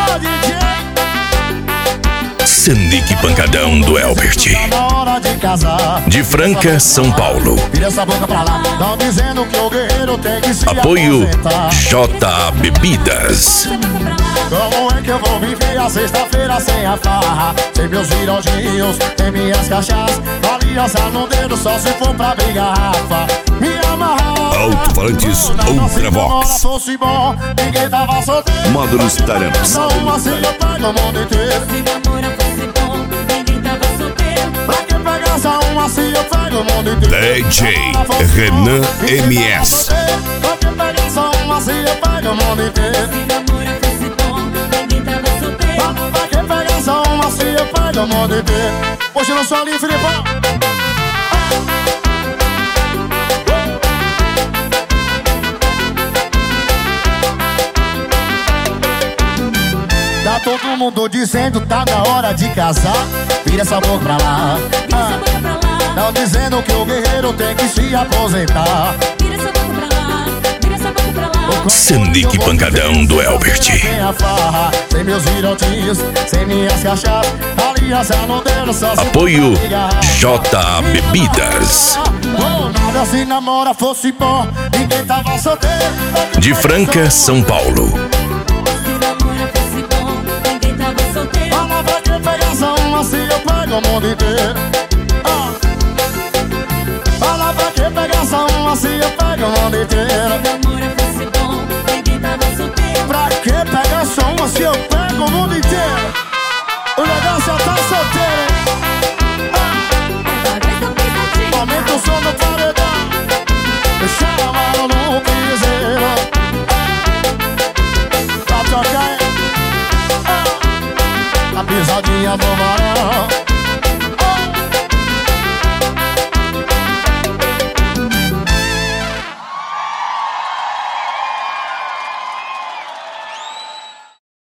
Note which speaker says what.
Speaker 1: Senic Pancadão do Elbert. De Franca, São Paulo. Apoio JA Bebidas.
Speaker 2: Como é que eu vou viver a sexta-feira sem a farra? Sem meus virodinhos, sem minhas cachaças, aliança no dedo só se for pra abrir garrafa. Me amarrar
Speaker 1: Alto-falantes Ultravox.
Speaker 2: fosse bom, ninguém tava solteiro.
Speaker 1: Módulos Taramps.
Speaker 2: Não assim eu pego o mundo inteiro.
Speaker 3: Se namora fosse bom, ninguém tava solteiro.
Speaker 2: Pra que pegar só um assim eu pego o mundo inteiro.
Speaker 1: DJ Renan MS.
Speaker 2: Pra que pegar só um assim eu pego o mundo inteiro.
Speaker 3: Se namora fosse bom, ninguém tava solteiro.
Speaker 2: Pra que pegar só um assim eu pego o mundo inteiro. Hoje eu não sou livre, Filipão. Tá todo mundo dizendo tá na hora de casar. Vira essa boca pra lá. Tão dizendo que o guerreiro tem que se aposentar.
Speaker 3: Vira essa boca pra lá, vira essa boca pra lá.
Speaker 1: Senic Pancadão do Elbert.
Speaker 2: Sem a farra, sem meus virotinhos, sem minhas cachaças, aliança no dedo só se
Speaker 1: Apoio
Speaker 2: for pra brigar.
Speaker 1: JA Bebidas.
Speaker 2: Nada se namora fosse bom, ninguém tava solteiro.
Speaker 1: De Franca, São Paulo.
Speaker 3: Se namora fosse bom, ninguém tava solteiro.
Speaker 2: Fala pra que pegar só um assim eu pego o mundo inteiro. Fala pra que pegar só um assim eu pego o mundo inteiro.
Speaker 3: Se namora fosse bom, ninguém tava solteiro.
Speaker 2: Pra que pegar só um assim eu pego o mundo inteiro. O negócio é tá solteiro, hein? Aumenta o som do paredão. Chama no piseiro. Pra tocar, hein? A pisadinha do varão.